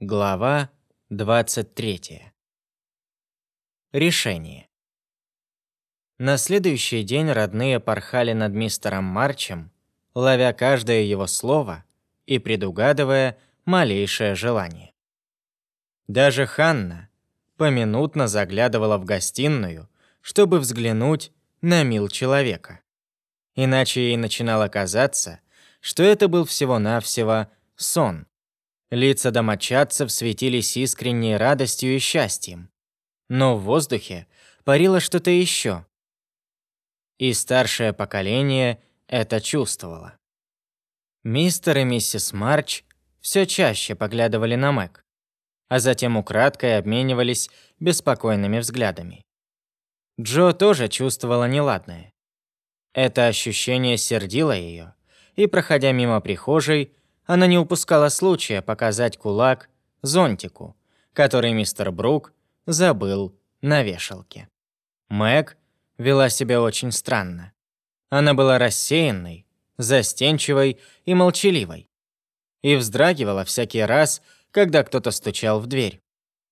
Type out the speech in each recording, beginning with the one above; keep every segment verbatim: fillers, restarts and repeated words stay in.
Глава двадцать третья. Решение. На следующий день родные порхали над мистером Марчем, ловя каждое его слово и предугадывая малейшее желание. Даже Ханна поминутно заглядывала в гостиную, чтобы взглянуть на мил человека. Иначе ей начинало казаться, что это был всего-навсего сон. Лица домочадцев светились искренней радостью и счастьем. Но в воздухе парило что-то еще. И старшее поколение это чувствовало. Мистер и миссис Марч все чаще поглядывали на Мэг, а затем украдкой обменивались беспокойными взглядами. Джо тоже чувствовала неладное. Это ощущение сердило ее, и, проходя мимо прихожей, она не упускала случая показать кулак зонтику, который мистер Брук забыл на вешалке. Мэг вела себя очень странно. Она была рассеянной, застенчивой и молчаливой, и вздрагивала всякий раз, когда кто-то стучал в дверь.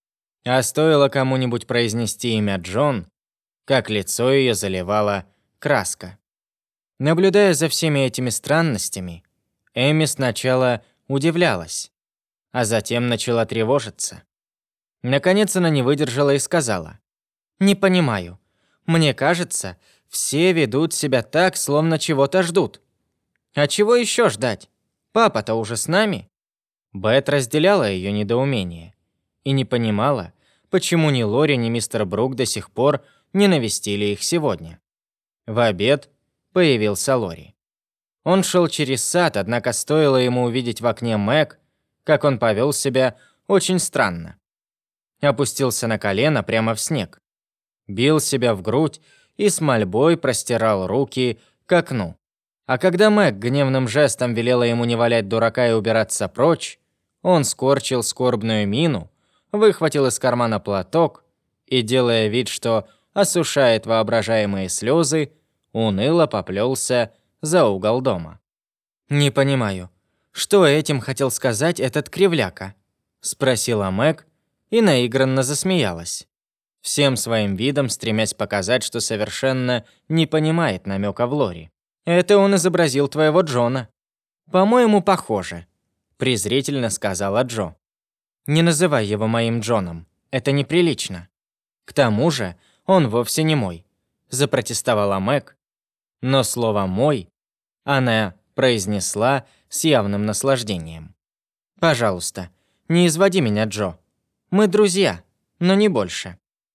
А стоило кому-нибудь произнести имя Джон, как лицо ее заливала краска. Наблюдая за всеми этими странностями, Эми сначала удивлялась, а затем начала тревожиться. Наконец она не выдержала и сказала: «Не понимаю. Мне кажется, все ведут себя так, словно чего-то ждут. А чего еще ждать? Папа-то уже с нами?» Бет разделяла ее недоумение и не понимала, почему ни Лори, ни мистер Брук до сих пор не навестили их сегодня. В обед появился Лори. Он шел через сад, однако стоило ему увидеть в окне Мэг, как он повел себя очень странно. Опустился на колено прямо в снег, бил себя в грудь и с мольбой простирал руки к окну. А когда Мэг гневным жестом велела ему не валять дурака и убираться прочь, он скорчил скорбную мину, выхватил из кармана платок и, делая вид, что осушает воображаемые слезы, уныло поплелся за угол дома. «Не понимаю, что этим хотел сказать этот кривляка?» – спросила Мэг и наигранно засмеялась, всем своим видом стремясь показать, что совершенно не понимает намека в Лори. «Это он изобразил твоего Джона». «По-моему, похоже», – презрительно сказала Джо. «Не называй его моим Джоном, это неприлично. К тому же он вовсе не мой», – запротестовала Мэг. Но слово «мой» она произнесла с явным наслаждением. «Пожалуйста, не изводи меня, Джо. Мы друзья, но не больше».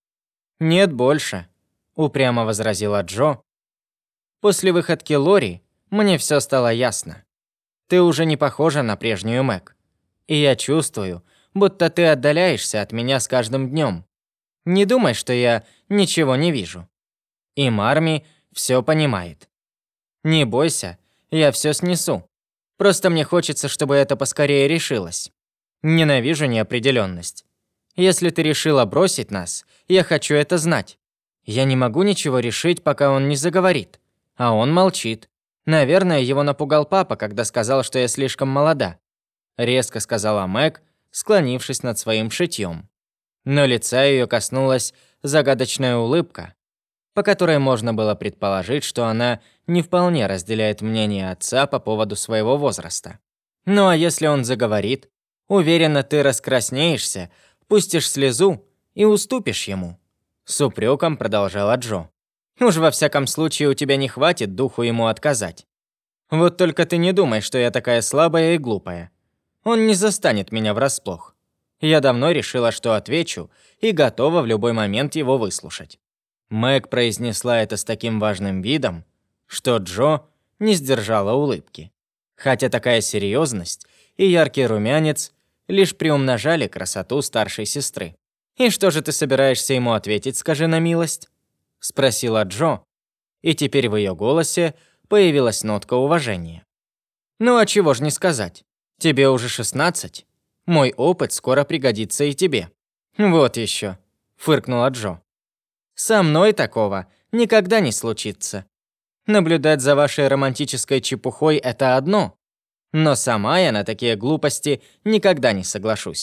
«Нет, больше», – упрямо возразила Джо. «После выходки Лори мне все стало ясно. Ты уже не похожа на прежнюю Мэг. И я чувствую, будто ты отдаляешься от меня с каждым днем. Не думай, что я ничего не вижу. И Марми все понимает. Не бойся, я все снесу. Просто мне хочется, чтобы это поскорее решилось. Ненавижу неопределенность. Если ты решила бросить нас, я хочу это знать. Я не могу ничего решить, пока он не заговорит. А он молчит. Наверное, его напугал папа, когда сказал, что я слишком молода», – резко сказала Мэг, склонившись над своим шитьем. Но лица ее коснулась загадочная улыбка, по которой можно было предположить, что она не вполне разделяет мнение отца по поводу своего возраста. «Ну а если он заговорит? Уверена, ты раскраснеешься, пустишь слезу и уступишь ему», – с упреком продолжала Джо. «Уж во всяком случае у тебя не хватит духу ему отказать. Вот только ты не думай, что я такая слабая и глупая. Он не застанет меня врасплох. Я давно решила, что отвечу, и готова в любой момент его выслушать». Мэг произнесла это с таким важным видом, что Джо не сдержала улыбки. Хотя такая серьезность и яркий румянец лишь приумножали красоту старшей сестры. «И что же ты собираешься ему ответить, скажи на милость?» – спросила Джо, и теперь в ее голосе появилась нотка уважения. «Ну а чего ж не сказать? Тебе уже шестнадцать. Мой опыт скоро пригодится и тебе». «Вот еще», – фыркнула Джо. «Со мной такого никогда не случится. Наблюдать за вашей романтической чепухой – это одно, но сама я на такие глупости никогда не соглашусь.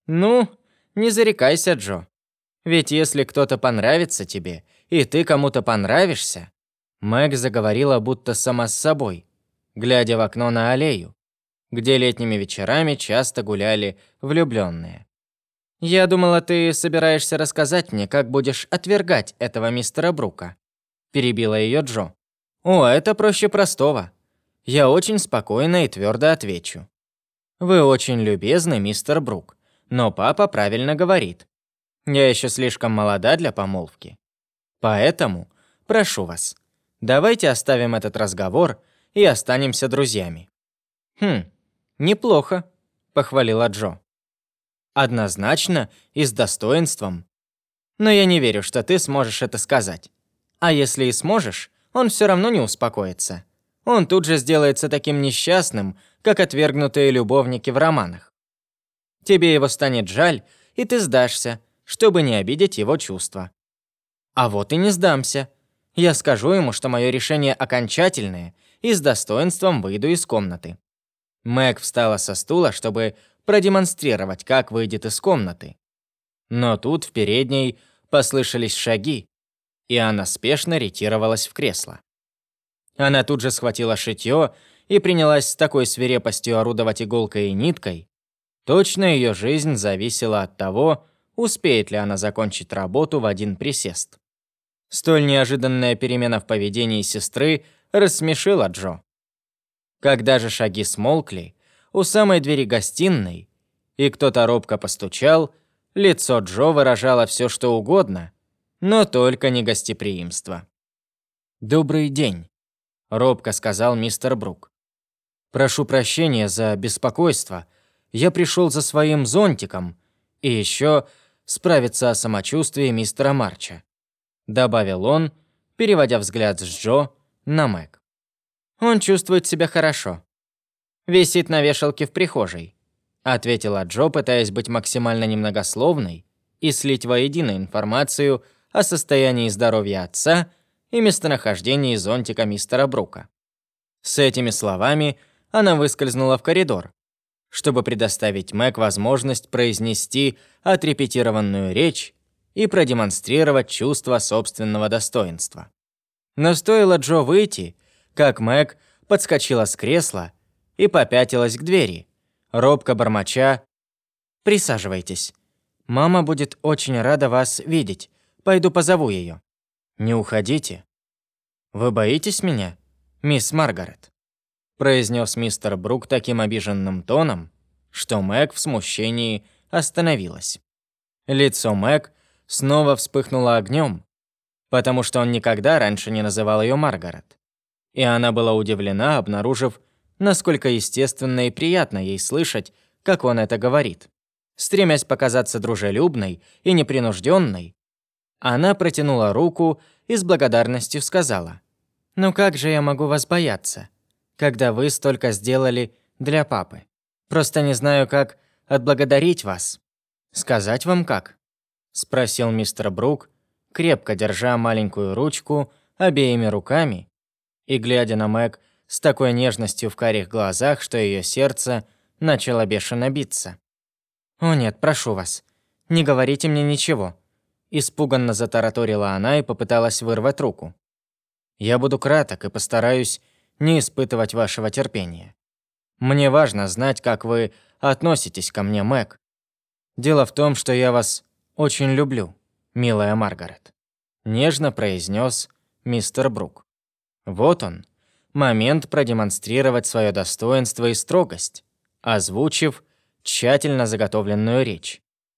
Ну, не зарекайся, Джо. Ведь если кто-то понравится тебе, и ты кому-то понравишься... Мэг заговорила будто сама с собой, глядя в окно на аллею, где летними вечерами часто гуляли влюбленные. «Я думала, ты собираешься рассказать мне, как будешь отвергать этого мистера Брука», перебила ее Джо. «О, это проще простого. Я очень спокойно и твердо отвечу. Вы очень любезны, мистер Брук, но папа правильно говорит. Я еще слишком молода для помолвки. Поэтому, прошу вас, давайте оставим этот разговор и останемся друзьями». «Хм, неплохо», — похвалила Джо. «Однозначно и с достоинством. Но я не верю, что ты сможешь это сказать. А если и сможешь, он все равно не успокоится. Он тут же сделается таким несчастным, как отвергнутые любовники в романах. Тебе его станет жаль, и ты сдашься, чтобы не обидеть его чувства. А вот и не сдамся. Я скажу ему, что мое решение окончательное, и с достоинством выйду из комнаты». Мэг встала со стула, чтобы продемонстрировать, как выйдет из комнаты. Но тут в передней послышались шаги, и она спешно ретировалась в кресло. Она тут же схватила шитьё и принялась с такой свирепостью орудовать иголкой и ниткой. Точно ее жизнь зависела от того, успеет ли она закончить работу в один присест. Столь неожиданная перемена в поведении сестры рассмешила Джо. Когда же шаги смолкли, у самой двери гостиной, и кто-то робко постучал, лицо Джо выражало все, что угодно, но только не гостеприимство. «Добрый день», — робко сказал мистер Брук. «Прошу прощения за беспокойство. Я пришел за своим зонтиком и еще справиться о самочувствии мистера Марча», — добавил он, переводя взгляд с Джо на Мэг. «Он чувствует себя хорошо. Висит на вешалке в прихожей», — ответила Джо, пытаясь быть максимально немногословной и слить воедино информацию о состоянии здоровья отца и местонахождении зонтика мистера Брука. С этими словами она выскользнула в коридор, чтобы предоставить Мэг возможность произнести отрепетированную речь и продемонстрировать чувство собственного достоинства. Но стоило Джо выйти, как Мэг подскочила с кресла и попятилась к двери, робко бормоча: «Присаживайтесь. Мама будет очень рада вас видеть. Пойду позову ее». «Не уходите». «Вы боитесь меня, мисс Маргарет?» произнес мистер Брук таким обиженным тоном, что Мэг в смущении остановилась. Лицо Мэг снова вспыхнуло огнем, потому что он никогда раньше не называл ее Маргарет. И она была удивлена, обнаружив, насколько естественно и приятно ей слышать, как он это говорит. Стремясь показаться дружелюбной и непринужденной, она протянула руку и с благодарностью сказала: «Ну как же я могу вас бояться, когда вы столько сделали для папы? Просто не знаю, как отблагодарить вас». «Сказать вам как?» – спросил мистер Брук, крепко держа маленькую ручку обеими руками и глядя на Мэг с такой нежностью в карих глазах, что ее сердце начало бешено биться. «О нет, прошу вас, не говорите мне ничего», – испуганно затараторила она и попыталась вырвать руку. «Я буду краток и постараюсь не испытывать вашего терпения. Мне важно знать, как вы относитесь ко мне, Мэг. Дело в том, что я вас очень люблю, милая Маргарет», – нежно произнес мистер Брук. Вот он, момент продемонстрировать свое достоинство и строгость, озвучив тщательно заготовленную речь.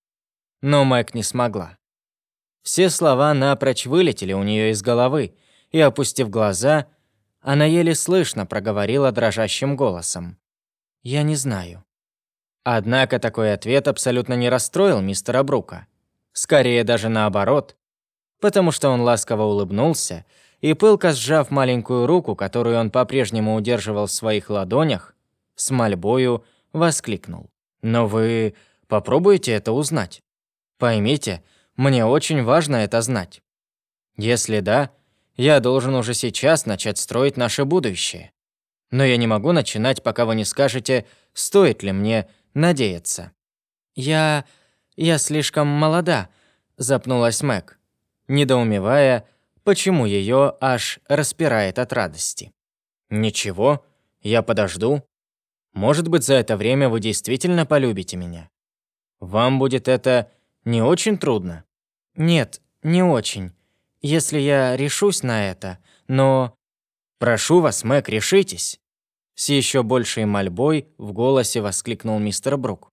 Но Мэг не смогла. Все слова напрочь вылетели у нее из головы, и, опустив глаза, она еле слышно проговорила дрожащим голосом: «Я не знаю». Однако такой ответ абсолютно не расстроил мистера Брука. Скорее даже наоборот, потому что он ласково улыбнулся и, пылко сжав маленькую руку, которую он по-прежнему удерживал в своих ладонях, с мольбою воскликнул: «Но вы попробуйте это узнать. Поймите, мне очень важно это знать. Если да, я должен уже сейчас начать строить наше будущее. Но я не могу начинать, пока вы не скажете, стоит ли мне надеяться». «Я... я слишком молода», – запнулась Мэг, недоумевая, почему ее аж распирает от радости. «Ничего, я подожду. Может быть, за это время вы действительно полюбите меня. Вам будет это не очень трудно?» «Нет, не очень, если я решусь на это, но...» «Прошу вас, Мэг, решитесь!» С еще большей мольбой в голосе воскликнул мистер Брук.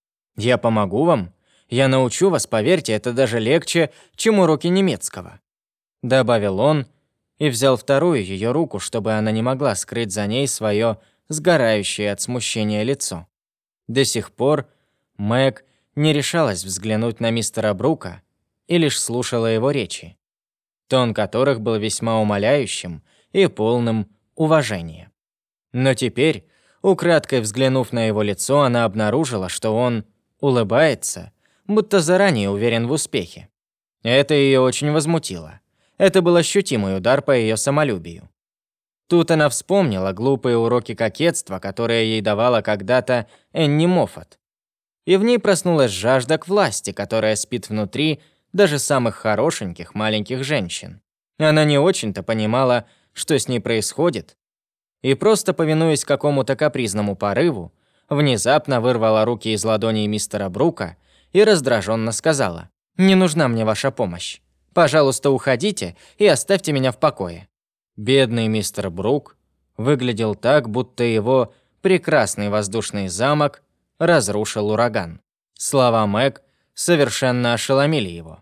«Я помогу вам. Я научу вас, поверьте, это даже легче, чем уроки немецкого», добавил он и взял вторую ее руку, чтобы она не могла скрыть за ней свое сгорающее от смущения лицо. До сих пор Мэг не решалась взглянуть на мистера Брука и лишь слушала его речи, тон которых был весьма умоляющим и полным уважения. Но теперь, украдкой взглянув на его лицо, она обнаружила, что он улыбается, будто заранее уверен в успехе. Это ее очень возмутило. Это был ощутимый удар по ее самолюбию. Тут она вспомнила глупые уроки кокетства, которые ей давала когда-то Энни Моффат. И в ней проснулась жажда к власти, которая спит внутри даже самых хорошеньких маленьких женщин. Она не очень-то понимала, что с ней происходит, и просто повинуясь какому-то капризному порыву, внезапно вырвала руки из ладоней мистера Брука и раздраженно сказала: «Не нужна мне ваша помощь. Пожалуйста, уходите и оставьте меня в покое». Бедный мистер Брук выглядел так, будто его прекрасный воздушный замок разрушил ураган. Слова Мэг совершенно ошеломили его.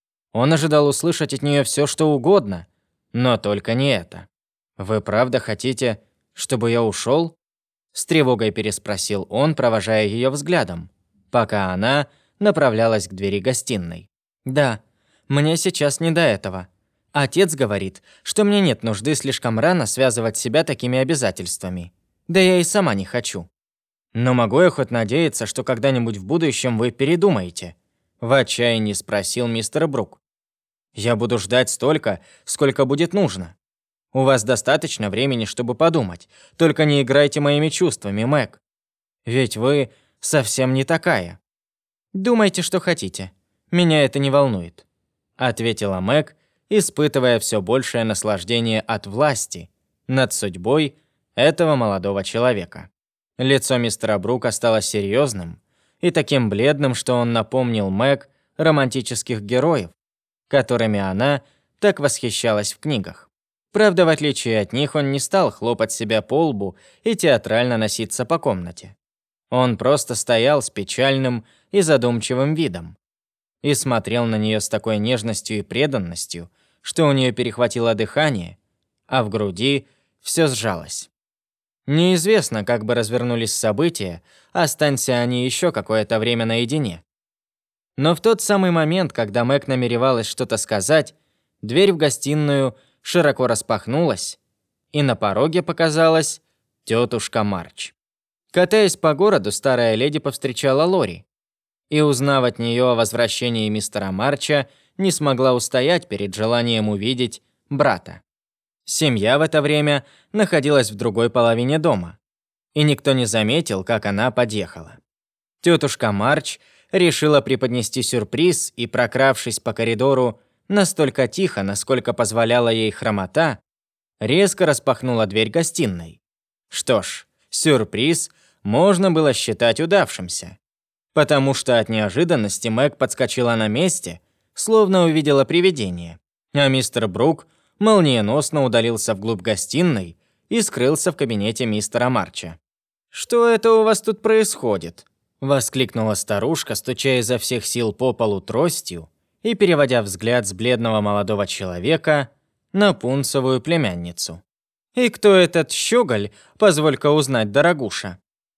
Он ожидал услышать от нее все, что угодно, но только не это. «Вы правда хотите, чтобы я ушел?» С тревогой переспросил он, провожая ее взглядом, пока она направлялась к двери гостиной. «Да, мне сейчас не до этого. Отец говорит, что мне нет нужды слишком рано связывать себя такими обязательствами. Да я и сама не хочу. Но могу я хоть надеяться, что когда-нибудь в будущем вы передумаете?» В отчаянии спросил мистер Брук. «Я буду ждать столько, сколько будет нужно. У вас достаточно времени, чтобы подумать. Только не играйте моими чувствами, Мэг. Ведь вы совсем не такая». «Думайте, что хотите. Меня это не волнует», — ответила Мэг, испытывая все большее наслаждение от власти над судьбой этого молодого человека. Лицо мистера Брука стало серьезным и таким бледным, что он напомнил Мэг романтических героев, которыми она так восхищалась в книгах. Правда, в отличие от них, он не стал хлопать себя по лбу и театрально носиться по комнате. Он просто стоял с печальным и задумчивым видом и смотрел на нее с такой нежностью и преданностью, что у нее перехватило дыхание, а в груди все сжалось. Неизвестно, как бы развернулись события, останься они еще какое-то время наедине. Но в тот самый момент, когда Мэг намеревалась что-то сказать, дверь в гостиную широко распахнулась, и на пороге показалась тетушка Марч. Катаясь по городу, старая леди повстречала Лори, и, узнав от нее о возвращении мистера Марча, не смогла устоять перед желанием увидеть брата. Семья в это время находилась в другой половине дома, и никто не заметил, как она подъехала. Тетушка Марч решила преподнести сюрприз и, прокравшись по коридору настолько тихо, насколько позволяла ей хромота, резко распахнула дверь гостиной. Что ж, сюрприз можно было считать удавшимся, потому что от неожиданности Мэг подскочила на месте, словно увидела привидение, а мистер Брук молниеносно удалился вглубь гостиной и скрылся в кабинете мистера Марча. «Что это у вас тут происходит?» – воскликнула старушка, стуча изо всех сил по полу тростью и переводя взгляд с бледного молодого человека на пунцовую племянницу. «И кто этот щеголь, позволь-ка узнать, дорогуша?»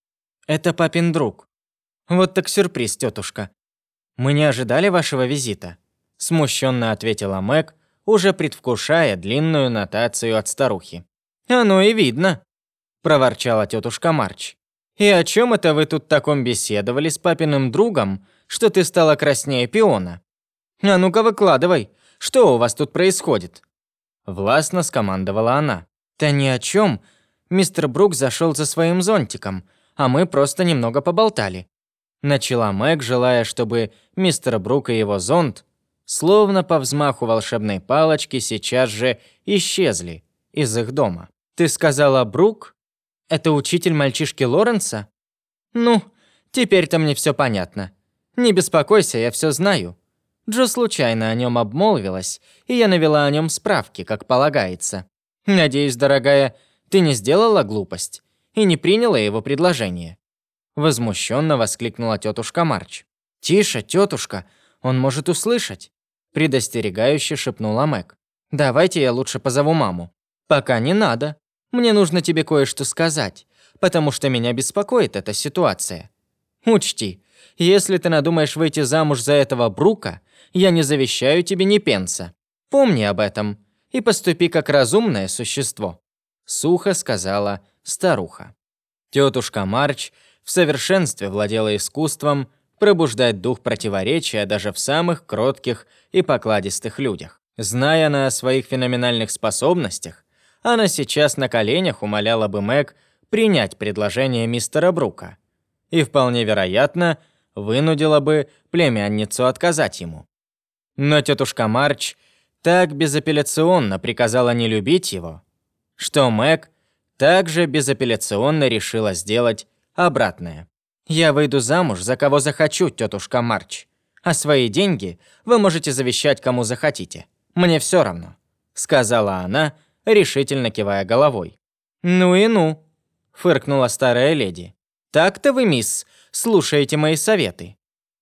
«Это папин друг». «Вот так сюрприз, тетушка. Мы не ожидали вашего визита», – смущенно ответила Мэг, уже предвкушая длинную нотацию от старухи. «Оно и видно», – проворчала тетушка Марч. «И о чем это вы тут таком беседовали с папиным другом, что ты стала краснее пиона? А ну-ка выкладывай, что у вас тут происходит?» Властно скомандовала она. «Да ни о чем. Мистер Брук зашел за своим зонтиком, а мы просто немного поболтали. Начала Мэг, желая, чтобы мистер Брук и его зонт, словно по взмаху волшебной палочки, сейчас же исчезли из их дома. «Ты сказала, Брук? Это учитель мальчишки Лоренса? Ну, теперь-то мне все понятно. Не беспокойся, я все знаю. Джо случайно о нем обмолвилась, и я навела о нем справки, как полагается. Надеюсь, дорогая, ты не сделала глупость и не приняла его предложение?» Возмущенно воскликнула тетушка Марч. «Тише, тетушка, он может услышать», предостерегающе шепнула Мэг. «Давайте я лучше позову маму». «Пока не надо. Мне нужно тебе кое-что сказать, потому что меня беспокоит эта ситуация. Учти, если ты надумаешь выйти замуж за этого Брука, я не завещаю тебе ни пенса. Помни об этом и поступи как разумное существо», сухо сказала старуха. Тетушка Марч в совершенстве владела искусством пробуждать дух противоречия даже в самых кротких и покладистых людях. Зная она о своих феноменальных способностях, она сейчас на коленях умоляла бы Мэг принять предложение мистера Брука и, вполне вероятно, вынудила бы племянницу отказать ему. Но тетушка Марч так безапелляционно приказала не любить его, что Мэг также безапелляционно решила сделать обратное. «Я выйду замуж за кого захочу, тетушка Марч, а свои деньги вы можете завещать кому захотите. Мне все равно», сказала она, решительно кивая головой. «Ну и ну», фыркнула старая леди. «Так-то вы, мисс, слушаете мои советы.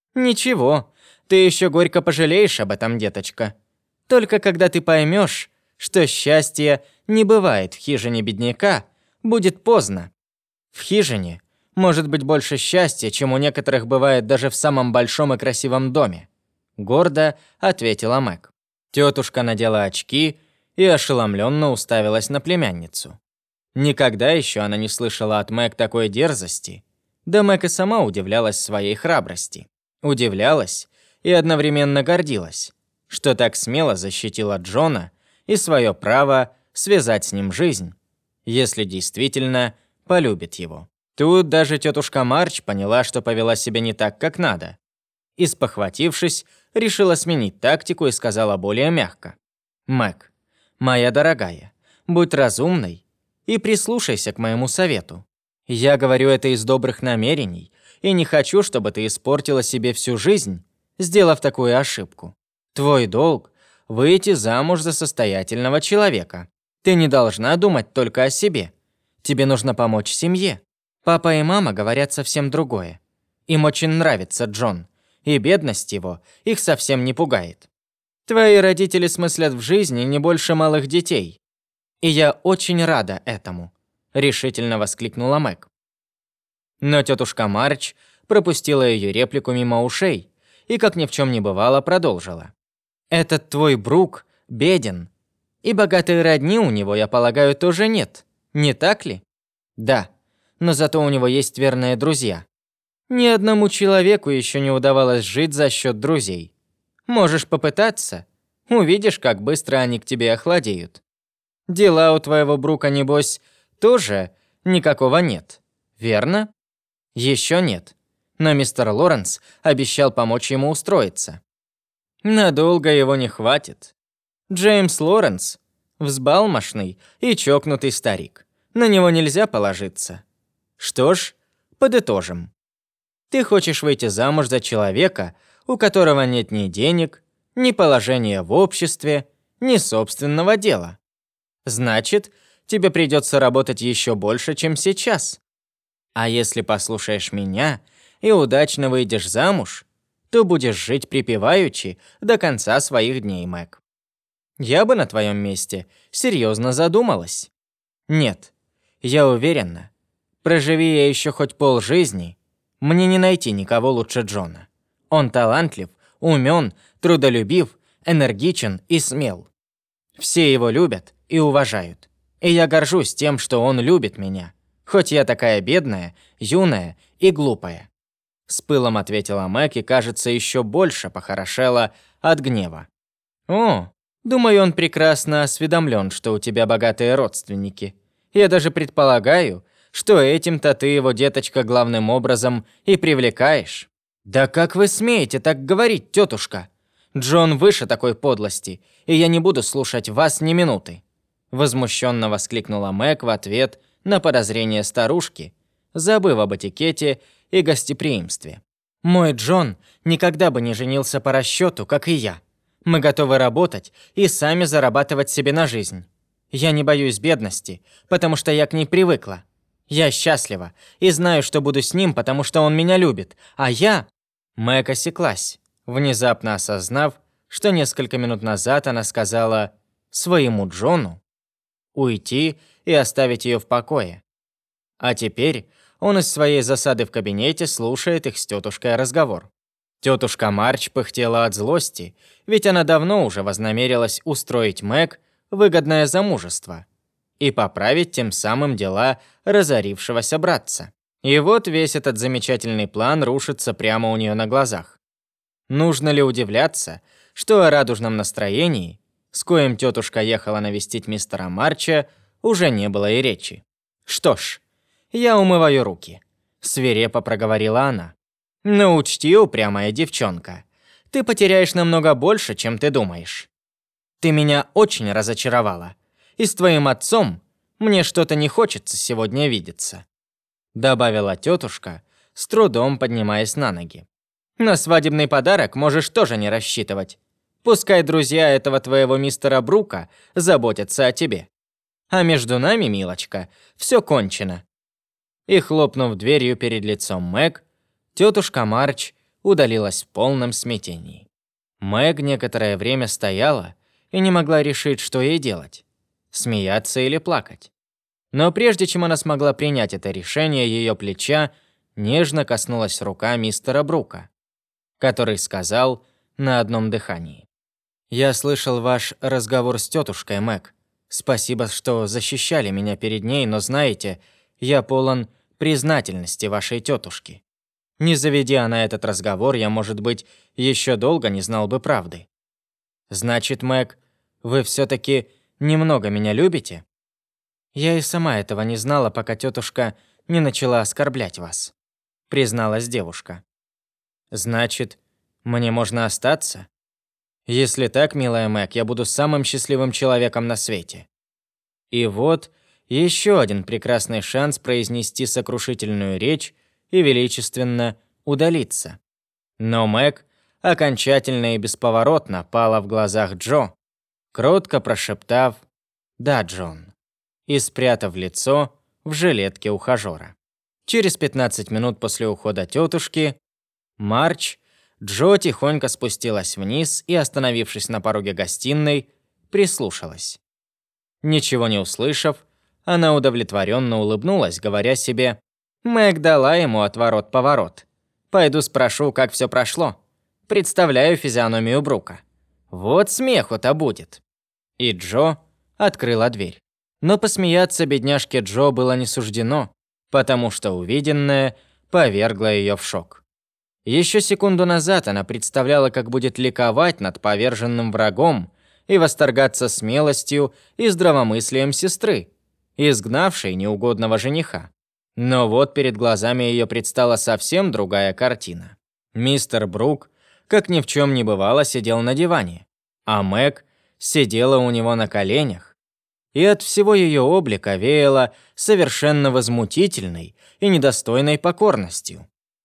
Ничего, ты еще горько пожалеешь об этом, деточка. Только когда ты поймешь, что счастье не бывает в хижине бедняка, будет поздно. В хижине может быть больше счастья, чем у некоторых бывает даже в самом большом и красивом доме», гордо ответила Мэг. Тетушка надела очки и ошеломленно уставилась на племянницу. Никогда еще она не слышала от Мэг такой дерзости. Да Мэг и сама удивлялась своей храбрости. Удивлялась и одновременно гордилась, что так смело защитила Джона и свое право связать с ним жизнь, если действительно полюбит его. Тут даже тетушка Марч поняла, что повела себя не так, как надо. И, спохватившись, решила сменить тактику и сказала более мягко. «Мэг, моя дорогая, будь разумной и прислушайся к моему совету. Я говорю это из добрых намерений и не хочу, чтобы ты испортила себе всю жизнь, сделав такую ошибку. Твой долг – выйти замуж за состоятельного человека. Ты не должна думать только о себе. Тебе нужно помочь семье. Папа и мама говорят совсем другое. Им очень нравится Джон, и бедность его их совсем не пугает. Твои родители смыслят в жизни не больше малых детей. И я очень рада этому», – решительно воскликнула Мэг. Но тетушка Марч пропустила ее реплику мимо ушей и, как ни в чем не бывало, продолжила. «Этот твой Брук беден, и богатой родни у него, я полагаю, тоже нет, не так ли?» «Да, но зато у него есть верные друзья. Ни одному человеку еще не удавалось жить за счет друзей. Можешь попытаться, увидишь, как быстро они к тебе охладеют. Дела у твоего Брука, небось, тоже никакого нет, верно?» «Еще нет, но мистер Лоренс обещал помочь ему устроиться». «Надолго его не хватит. Джеймс Лоренс – взбалмошный и чокнутый старик. На него нельзя положиться. Что ж, подытожим. Ты хочешь выйти замуж за человека, у которого нет ни денег, ни положения в обществе, ни собственного дела. Значит, тебе придется работать еще больше, чем сейчас. А если послушаешь меня и удачно выйдешь замуж, то будешь жить припеваючи до конца своих дней, Мэг. Я бы на твоем месте серьезно задумалась. Нет, я уверена, проживи я еще хоть полжизни, мне не найти никого лучше Джона. Он талантлив, умен, трудолюбив, энергичен и смел. Все его любят и уважают. И я горжусь тем, что он любит меня, хоть я такая бедная, юная и глупая. С пылом ответила Мэг и, кажется, еще больше похорошела от гнева. «О, думаю, он прекрасно осведомлен, что у тебя богатые родственники. Я даже предполагаю, что этим-то ты его, деточка, главным образом и привлекаешь. «Да как вы смеете так говорить, тетушка? Джон выше такой подлости, и я не буду слушать вас ни минуты!» Возмущенно воскликнула Мэг в ответ на подозрение старушки, забыв об этикете и гостеприимстве. «Мой Джон никогда бы не женился по расчету, как и я. Мы готовы работать и сами зарабатывать себе на жизнь. Я не боюсь бедности, потому что я к ней привыкла. Я счастлива и знаю, что буду с ним, потому что он меня любит, а я...» Мэг осеклась, внезапно осознав, что несколько минут назад она сказала своему Джону уйти и оставить ее в покое. А теперь он из своей засады в кабинете слушает их с тетушкой разговор. Тетушка Марч пыхтела от злости, ведь она давно уже вознамерилась устроить Мэг выгодное замужество и поправить тем самым дела разорившегося братца. И вот весь этот замечательный план рушится прямо у нее на глазах. Нужно ли удивляться, что о радужном настроении, с коим тетушка ехала навестить мистера Марча, уже не было и речи? «Что ж, я умываю руки», – свирепо проговорила она. «Но учти, упрямая девчонка, ты потеряешь намного больше, чем ты думаешь. Ты меня очень разочаровала, и с твоим отцом мне что-то не хочется сегодня видеться», – добавила тетушка, с трудом поднимаясь на ноги. «На свадебный подарок можешь тоже не рассчитывать. Пускай друзья этого твоего мистера Брука заботятся о тебе. А между нами, милочка, все кончено». И, хлопнув дверью перед лицом Мэг, тетушка Марч удалилась в полном смятении. Мэг некоторое время стояла и не могла решить, что ей делать – смеяться или плакать. Но прежде чем она смогла принять это решение, ее плеча нежно коснулась рука мистера Брука, который сказал на одном дыхании: «Я слышал ваш разговор с тетушкой, Мэг. Спасибо, что защищали меня перед ней, но знаете, я полон признательности вашей тетушке. Не заведи она этот разговор, я, может быть, еще долго не знал бы правды. Значит, Мэг, вы все-таки немного меня любите?» «Я и сама этого не знала, пока тетушка не начала оскорблять вас», призналась девушка. «Значит, мне можно остаться? Если так, милая Мэг, я буду самым счастливым человеком на свете». И вот еще один прекрасный шанс произнести сокрушительную речь и величественно удалиться. Но Мэг окончательно и бесповоротно пала в глазах Джо, кротко прошептав «Да, Джон», и спрятав лицо в жилетке ухажера. Через пятнадцать минут после ухода тетушки Марч, Джо тихонько спустилась вниз и, остановившись на пороге гостиной, прислушалась. Ничего не услышав, она удовлетворенно улыбнулась, говоря себе: «Мэг дала ему отворот-поворот. Пойду спрошу, как все прошло. Представляю физиономию Брука. Вот смеху-то будет». И Джо открыла дверь. Но посмеяться бедняжке Джо было не суждено, потому что увиденное повергло ее в шок. Еще секунду назад она представляла, как будет ликовать над поверженным врагом и восторгаться смелостью и здравомыслием сестры, изгнавшей неугодного жениха. Но вот перед глазами ее предстала совсем другая картина. Мистер Брук, как ни в чем не бывало, сидел на диване, а Мэг сидела у него на коленях, и от всего ее облика веяло совершенно возмутительной и недостойной покорностью.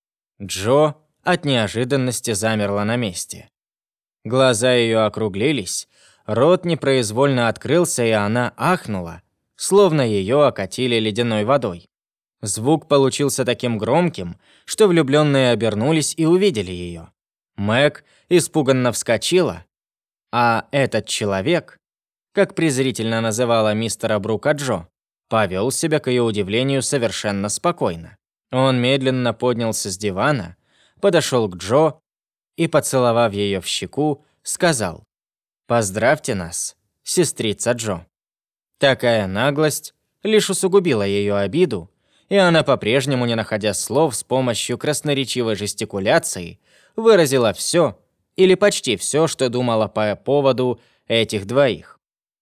Джо от неожиданности замерла на месте. Глаза ее округлились, рот непроизвольно открылся, и она ахнула, словно ее окатили ледяной водой. Звук получился таким громким, что влюбленные обернулись и увидели ее. Мэг испуганно вскочила, а этот человек, как презрительно называла мистера Брука Джо, повел себя, к ее удивлению, совершенно спокойно. Он медленно поднялся с дивана, подошел к Джо и, поцеловав ее в щеку, сказал: «Поздравьте нас, сестрица Джо». Такая наглость лишь усугубила ее обиду, и она, по-прежнему не находя слов, с помощью красноречивой жестикуляции выразила все или почти все, что думала по поводу этих двоих.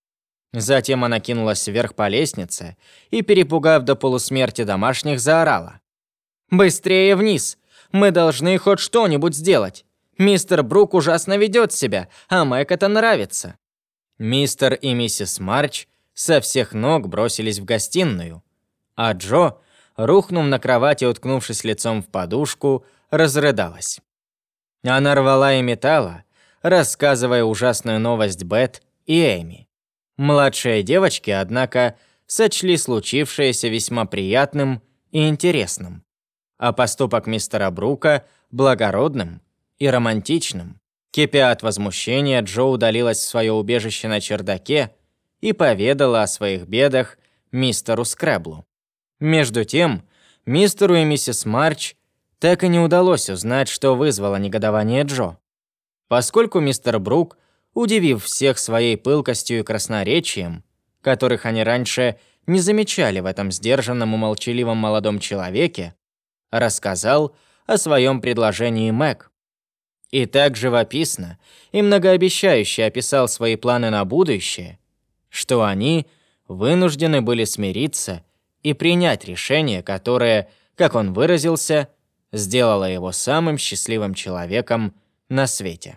Затем она кинулась вверх по лестнице и, перепугав до полусмерти домашних, заорала: «Быстрее вниз! Мы должны хоть что-нибудь сделать. Мистер Брук ужасно ведет себя, а Мэг это нравится». Мистер и миссис Марч со всех ног бросились в гостиную, а Джо, рухнув на кровати, уткнувшись лицом в подушку, разрыдалась. Она рвала и метала, рассказывая ужасную новость Бет и Эми. Младшие девочки, однако, сочли случившееся весьма приятным и интересным, а поступок мистера Брука – благородным и романтичным. Кипя от возмущения, Джо удалилась в свое убежище на чердаке и поведала о своих бедах мистеру Скрэблу. Между тем, мистеру и миссис Марч так и не удалось узнать, что вызвало негодование Джо. Поскольку мистер Брук, удивив всех своей пылкостью и красноречием, которых они раньше не замечали в этом сдержанном и молчаливом молодом человеке, рассказал о своем предложении Мэг. И так живописно и многообещающе описал свои планы на будущее, что они вынуждены были смириться и принять решение, которое, как он выразился, сделало его самым счастливым человеком на свете.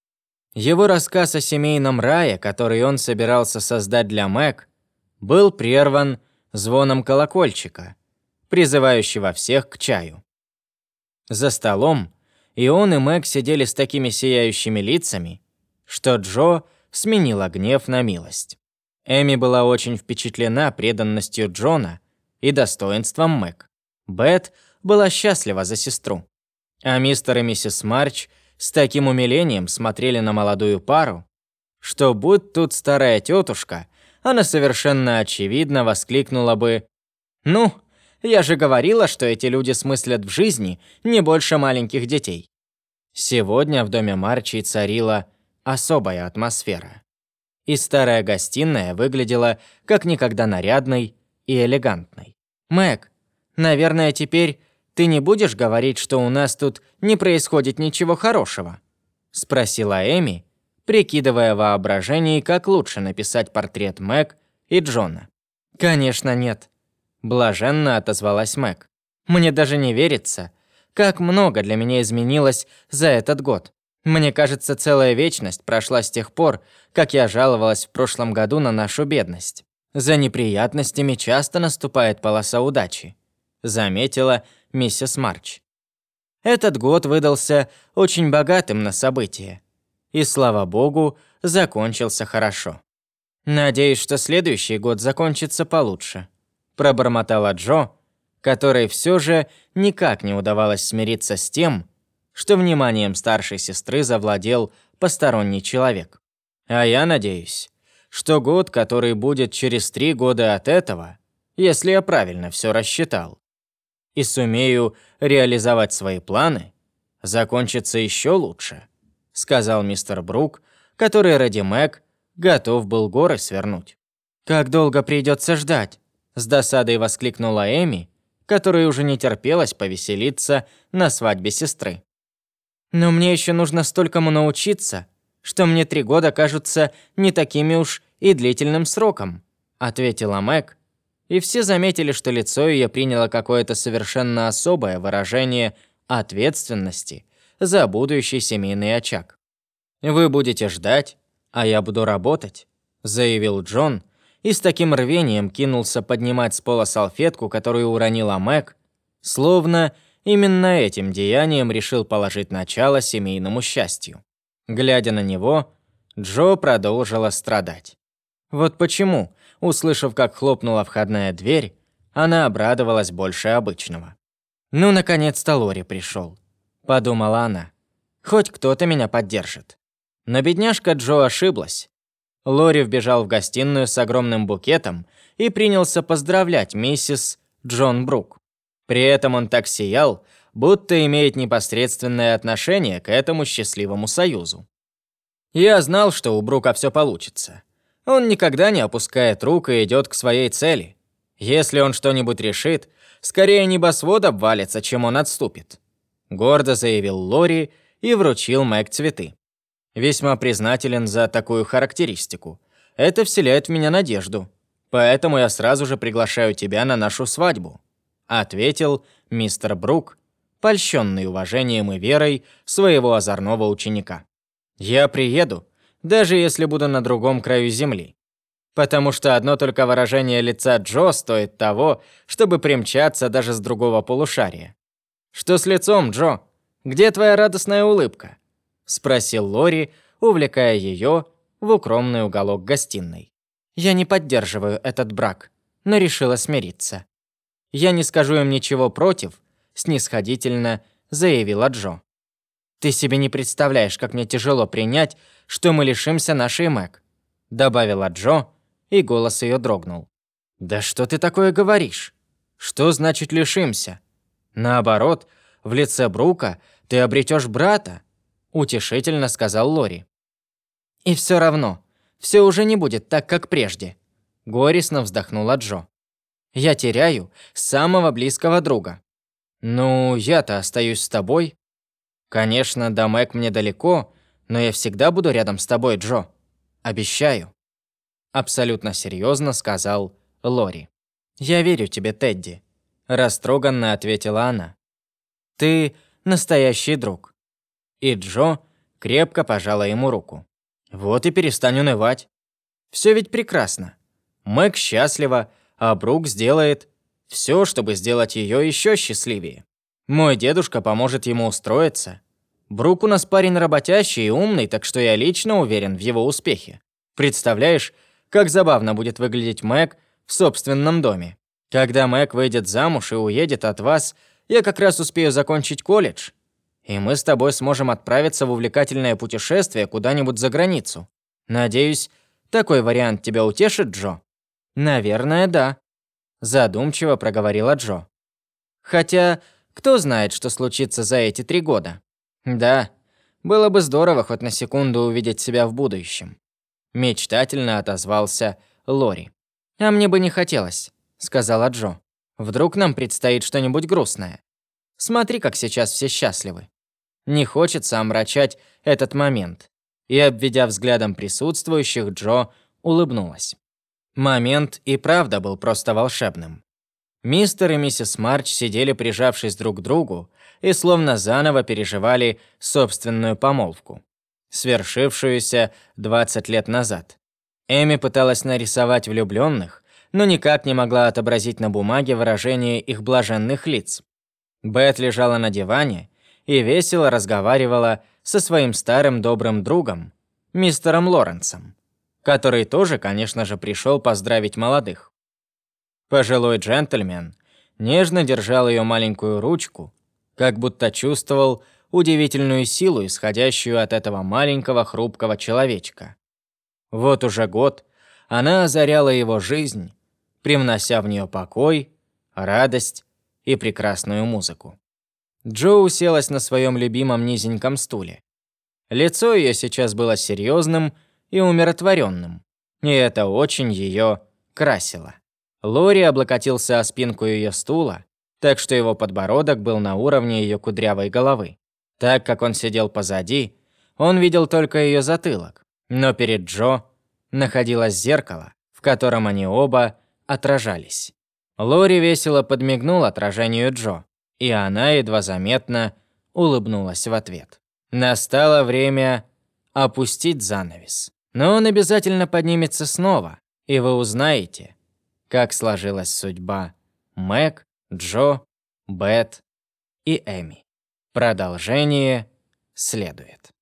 Его рассказ о семейном рае, который он собирался создать для Мэг, был прерван звоном колокольчика, призывающего всех к чаю. За столом и он, и Мэг сидели с такими сияющими лицами, что Джо сменила гнев на милость. Эми была очень впечатлена преданностью Джона и достоинством Мэг. Бет была счастлива за сестру. А мистер и миссис Марч с таким умилением смотрели на молодую пару, что, будь тут старая тетушка, она совершенно очевидно воскликнула бы: «Ну, я же говорила, что эти люди смыслят в жизни не больше маленьких детей». Сегодня в доме Марчей царила особая атмосфера. И старая гостиная выглядела как никогда нарядной и элегантной. «Мэг, наверное, теперь ты не будешь говорить, что у нас тут не происходит ничего хорошего?» — спросила Эми, прикидывая в воображении, как лучше написать портрет Мэг и Джона. «Конечно нет», — блаженно отозвалась Мэг. «Мне даже не верится, как много для меня изменилось за этот год. Мне кажется, целая вечность прошла с тех пор, как я жаловалась в прошлом году на нашу бедность. За неприятностями часто наступает полоса удачи», — заметила миссис Марч. Этот год выдался очень богатым на события. И, слава богу, закончился хорошо. «Надеюсь, что следующий год закончится получше», — пробормотала Джо, которой все же никак не удавалось смириться с тем, что вниманием старшей сестры завладел посторонний человек. «А я надеюсь, что год, который будет через три года от этого, если я правильно все рассчитал, и сумею реализовать свои планы, закончится еще лучше», — сказал мистер Брук, который ради Мэг готов был горы свернуть. «Как долго придется ждать?» — с досадой воскликнула Эми, которой уже не терпелось повеселиться на свадьбе сестры. «Но мне еще нужно столькому научиться, что мне три года кажутся не такими уж и длительным сроком», — ответила Мэг, и все заметили, что лицо ее приняло какое-то совершенно особое выражение ответственности за будущий семейный очаг. «Вы будете ждать, а я буду работать», — заявил Джон, и с таким рвением кинулся поднимать с пола салфетку, которую уронила Мэг, словно именно этим деянием решил положить начало семейному счастью. Глядя на него, Джо продолжила страдать. Вот почему, услышав, как хлопнула входная дверь, она обрадовалась больше обычного. «Ну, наконец-то Лори пришел», — подумала она. «Хоть кто-то меня поддержит». Но бедняжка Джо ошиблась. Лори вбежал в гостиную с огромным букетом и принялся поздравлять миссис Джон Брук. При этом он так сиял, будто имеет непосредственное отношение к этому счастливому союзу. Я знал, что у Брука все получится. Он никогда не опускает рук и идет к своей цели. Если он что-нибудь решит, скорее небосвод обвалится, чем он отступит. Гордо заявил Лори и вручил Мэг цветы. Весьма признателен за такую характеристику. Это вселяет в меня надежду. Поэтому я сразу же приглашаю тебя на нашу свадьбу», — ответил мистер Брук, польщенный уважением и верой своего озорного ученика. «Я приеду, даже если буду на другом краю земли. Потому что одно только выражение лица Джо стоит того, чтобы примчаться даже с другого полушария. Что с лицом, Джо? Где твоя радостная улыбка?» – спросил Лори, увлекая ее в укромный уголок гостиной. «Я не поддерживаю этот брак, но решила смириться. Я не скажу им ничего против», – снисходительно заявила Джо. «Ты себе не представляешь, как мне тяжело принять, что мы лишимся нашей Мэг», – добавила Джо, и голос ее дрогнул. «Да что ты такое говоришь? Что значит лишимся? Наоборот, в лице Брука ты обретешь брата», – утешительно сказал Лори. «И все равно, все уже не будет так, как прежде», – горестно вздохнула Джо. «Я теряю самого близкого друга». «Ну, я-то остаюсь с тобой». «Конечно, до Мэг мне далеко, но я всегда буду рядом с тобой, Джо. Обещаю». Абсолютно серьезно сказал Лори. «Я верю тебе, Тедди», – растроганно ответила она. «Ты настоящий друг». И Джо крепко пожала ему руку. «Вот и перестань унывать. Все ведь прекрасно. Мэг счастлива, а Брук сделает все, чтобы сделать ее еще счастливее. Мой дедушка поможет ему устроиться. Брук у нас парень работящий и умный, так что я лично уверен в его успехе. Представляешь, как забавно будет выглядеть Мэг в собственном доме. Когда Мэг выйдет замуж и уедет от вас, я как раз успею закончить колледж, и мы с тобой сможем отправиться в увлекательное путешествие куда-нибудь за границу. Надеюсь, такой вариант тебя утешит, Джо?» «Наверное, да», – задумчиво проговорила Джо. «Хотя, кто знает, что случится за эти три года? Да, было бы здорово хоть на секунду увидеть себя в будущем». Мечтательно отозвался Лори. «А мне бы не хотелось», – сказала Джо. «Вдруг нам предстоит что-нибудь грустное? Смотри, как сейчас все счастливы. Не хочется омрачать этот момент». И, обведя взглядом присутствующих, Джо улыбнулась. Момент и правда был просто волшебным. Мистер и миссис Марч сидели, прижавшись друг к другу, и словно заново переживали собственную помолвку, свершившуюся двадцать лет назад. Эми пыталась нарисовать влюбленных, но никак не могла отобразить на бумаге выражение их блаженных лиц. Бет лежала на диване и весело разговаривала со своим старым добрым другом, мистером Лоренсом, который тоже, конечно же, пришел поздравить молодых. Пожилой джентльмен нежно держал ее маленькую ручку, как будто чувствовал удивительную силу, исходящую от этого маленького хрупкого человечка. Вот уже год она озаряла его жизнь, привнося в нее покой, радость и прекрасную музыку. Джо уселась на своем любимом низеньком стуле. Лицо ее сейчас было серьезным и умиротворенным, и это очень ее красило. Лори облокотился о спинку ее стула, так что его подбородок был на уровне ее кудрявой головы. Так как он сидел позади, он видел только ее затылок, но перед Джо находилось зеркало, в котором они оба отражались. Лори весело подмигнул отражению Джо, и она едва заметно улыбнулась в ответ. Настало время опустить занавес. Но он обязательно поднимется снова, и вы узнаете, как сложилась судьба Мэг, Джо, Бет и Эми. Продолжение следует.